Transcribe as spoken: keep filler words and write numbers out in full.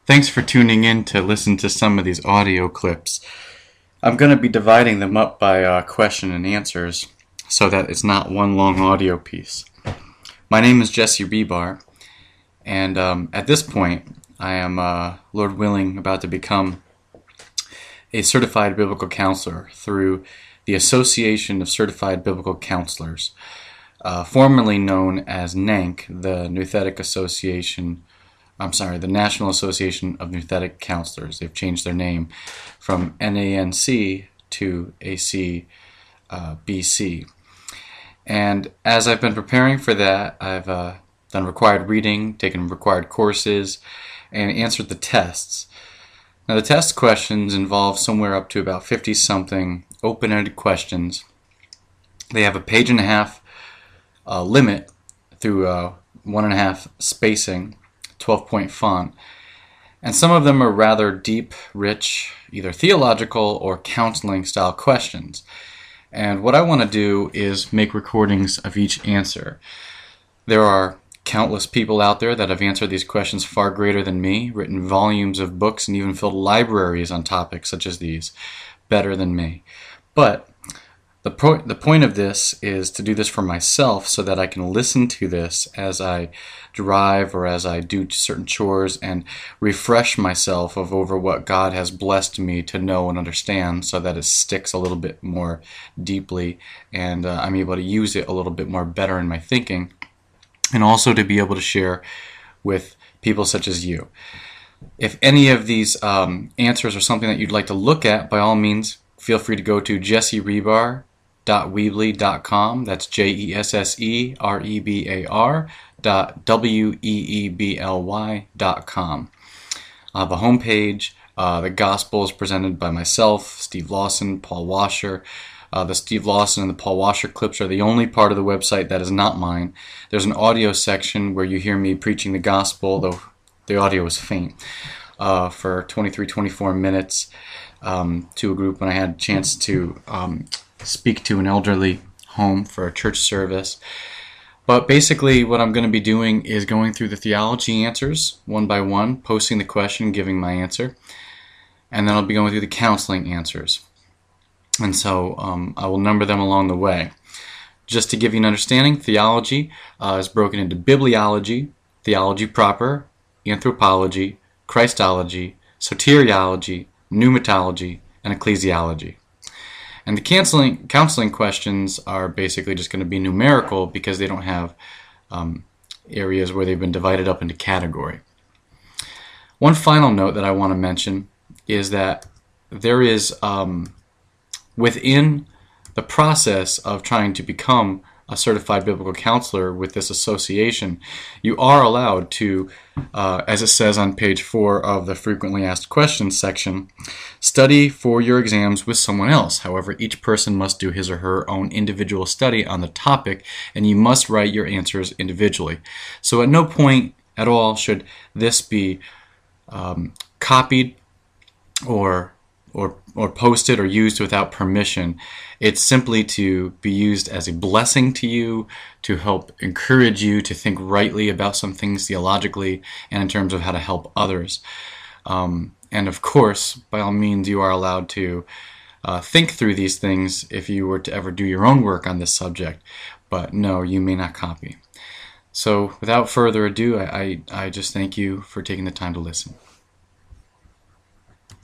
Thanks for tuning in to listen to some of these audio clips. I'm going to be dividing them up by uh, question and answers so that it's not one long audio piece. My name is Jesse Rebar, and um, at this point, I am, uh, Lord willing, about to become a certified biblical counselor through the Association of Certified Biblical Counselors, uh, formerly known as NANC, the Nouthetic Association. I'm sorry, the National Association of Nouthetic Counselors. They've changed their name from N A N C to A C B C. And as I've been preparing for that, I've uh, done required reading, taken required courses, and answered the tests. Now, the test questions involve somewhere up to about fifty-something open-ended questions. They have a page and a half uh, limit through uh, one and a half spacing, twelve-point font. And some of them are rather deep, rich, either theological or counseling-style questions. And what I want to do is make recordings of each answer. There are countless people out there that have answered these questions far greater than me, written volumes of books, and even filled libraries on topics such as these better than me. But the, pro- the point of this is to do this for myself so that I can listen to this as I drive or as I do certain chores and refresh myself of over what God has blessed me to know and understand so that it sticks a little bit more deeply and uh, I'm able to use it a little bit more better in my thinking, and also to be able to share with people such as you. If any of these um, answers are something that you'd like to look at, by all means, feel free to go to jesse rebar dot weebly dot com. That's J E S S E R E B A R dot W E E B L Y dot com. I have a homepage. Uh, the gospel is presented by myself, Steve Lawson, Paul Washer. Uh, the Steve Lawson and the Paul Washer clips are the only part of the website that is not mine. There's an audio section where you hear me preaching the gospel, though the audio is faint, uh, for twenty-three, twenty-four minutes um, to a group when I had a chance to um, speak to an elderly home for a church service. But basically what I'm going to be doing is going through the theology answers one by one, posting the question, giving my answer, and then I'll be going through the counseling answers. And so um, I will number them along the way. Just to give you an understanding, theology uh, is broken into bibliology, theology proper, anthropology, Christology, soteriology, pneumatology, and ecclesiology. And the counseling counseling questions are basically just going to be numerical because they don't have um, areas where they've been divided up into category. One final note that I want to mention is that there is, um, within the process of trying to become a certified biblical counselor with this association, you are allowed to, uh, as it says on page four of the frequently asked questions section, study for your exams with someone else. However, each person must do his or her own individual study on the topic, and you must write your answers individually. So at no point at all should this be um, copied or or or posted or used without permission. It's simply to be used as a blessing to you, to help encourage you to think rightly about some things theologically and in terms of how to help others. Um, and of course, by all means, you are allowed to uh, think through these things if you were to ever do your own work on this subject. But no, you may not copy. So without further ado, I, I, I just thank you for taking the time to listen.